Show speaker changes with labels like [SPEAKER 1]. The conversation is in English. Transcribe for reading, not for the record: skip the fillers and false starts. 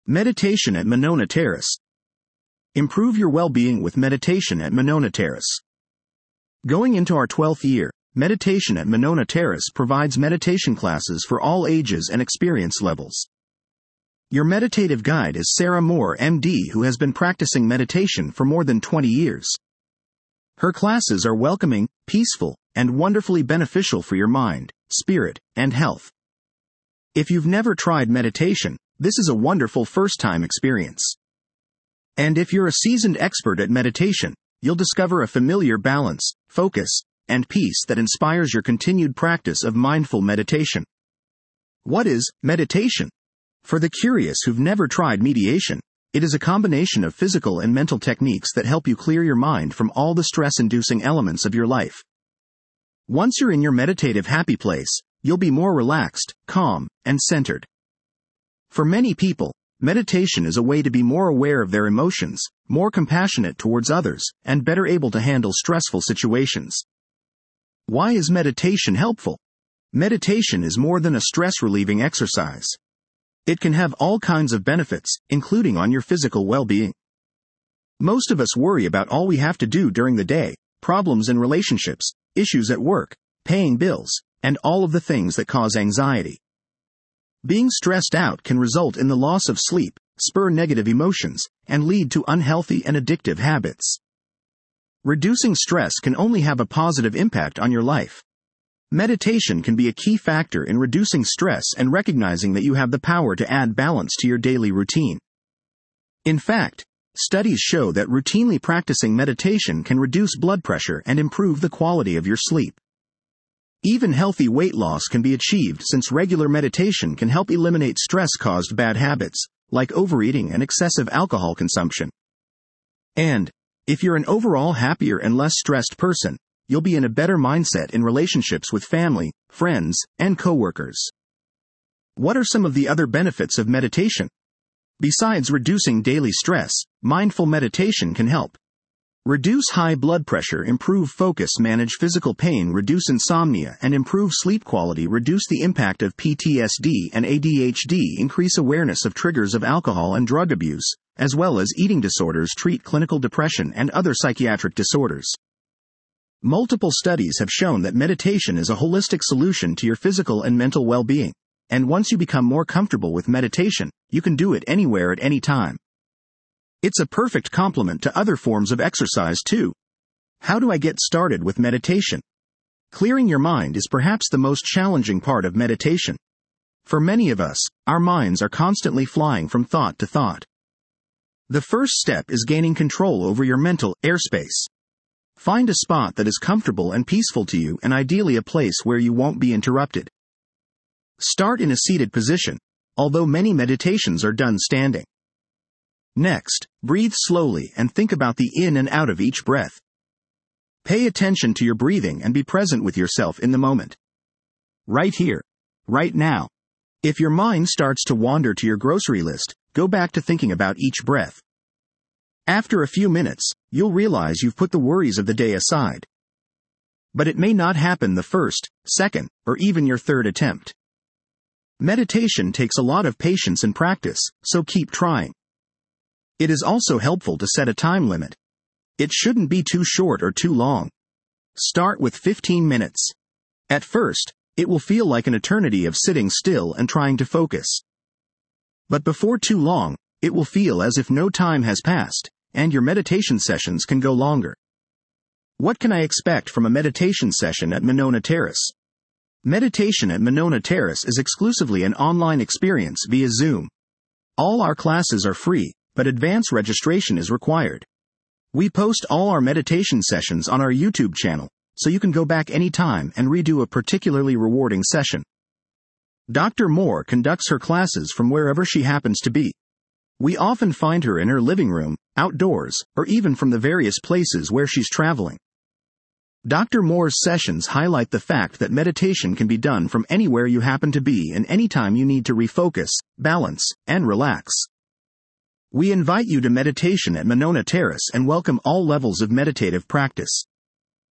[SPEAKER 1] Meditation at Monona Terrace. Improve your well-being with meditation at Monona Terrace. Going into our 12th year, Meditation at Monona Terrace provides meditation classes for all ages and experience levels. Your meditative guide is Sarah Moore, MD, who has been practicing meditation for more than 20 years. Her classes are welcoming, peaceful, and wonderfully beneficial for your mind, spirit, and health. If you've never tried meditation, this is a wonderful first-time experience. And if you're a seasoned expert at meditation, you'll discover a familiar balance, focus, and peace that inspires your continued practice of mindful meditation. What is meditation? For the curious who've never tried meditation, it is a combination of physical and mental techniques that help you clear your mind from all the stress-inducing elements of your life. Once you're in your meditative happy place, you'll be more relaxed, calm, and centered. For many people, meditation is a way to be more aware of their emotions, more compassionate towards others, and better able to handle stressful situations. Why is meditation helpful? Meditation is more than a stress-relieving exercise. It can have all kinds of benefits, including on your physical well-being. Most of us worry about all we have to do during the day, problems in relationships, issues at work, paying bills, and all of the things that cause anxiety. Being stressed out can result in the loss of sleep, spur negative emotions, and lead to unhealthy and addictive habits. Reducing stress can only have a positive impact on your life. Meditation can be a key factor in reducing stress and recognizing that you have the power to add balance to your daily routine. In fact, studies show that routinely practicing meditation can reduce blood pressure and improve the quality of your sleep. Even healthy weight loss can be achieved since regular meditation can help eliminate stress-caused bad habits, like overeating and excessive alcohol consumption. And, if you're an overall happier and less stressed person, you'll be in a better mindset in relationships with family, friends, and coworkers. What are some of the other benefits of meditation? Besides reducing daily stress, mindful meditation can help reduce high blood pressure, improve focus, manage physical pain, reduce insomnia, and improve sleep quality, reduce the impact of PTSD and ADHD, increase awareness of triggers of alcohol and drug abuse, as well as eating disorders, treat clinical depression and other psychiatric disorders. Multiple studies have shown that meditation is a holistic solution to your physical and mental well-being, and once you become more comfortable with meditation, you can do it anywhere at any time. It's a perfect complement to other forms of exercise too. How do I get started with meditation? Clearing your mind is perhaps the most challenging part of meditation. For many of us, our minds are constantly flying from thought to thought. The first step is gaining control over your mental airspace. Find a spot that is comfortable and peaceful to you, and ideally a place where you won't be interrupted. Start in a seated position, although many meditations are done standing. Next, breathe slowly and think about the in and out of each breath. Pay attention to your breathing and be present with yourself in the moment. Right here, right now. If your mind starts to wander to your grocery list, go back to thinking about each breath. After a few minutes, you'll realize you've put the worries of the day aside. But it may not happen the first, second, or even your third attempt. Meditation takes a lot of patience and practice, so keep trying. It is also helpful to set a time limit. It shouldn't be too short or too long. Start with 15 minutes. At first, it will feel like an eternity of sitting still and trying to focus. But before too long, it will feel as if no time has passed, and your meditation sessions can go longer. What can I expect from a meditation session at Monona Terrace? Meditation at Monona Terrace is exclusively an online experience via Zoom. All our classes are free, but advance registration is required. We post all our meditation sessions on our YouTube channel, so you can go back anytime and redo a particularly rewarding session. Dr. Moore conducts her classes from wherever she happens to be. We often find her in her living room, outdoors, or even from the various places where she's traveling. Dr. Moore's sessions highlight the fact that meditation can be done from anywhere you happen to be and anytime you need to refocus, balance, and relax. We invite you to meditation at Monona Terrace and welcome all levels of meditative practice.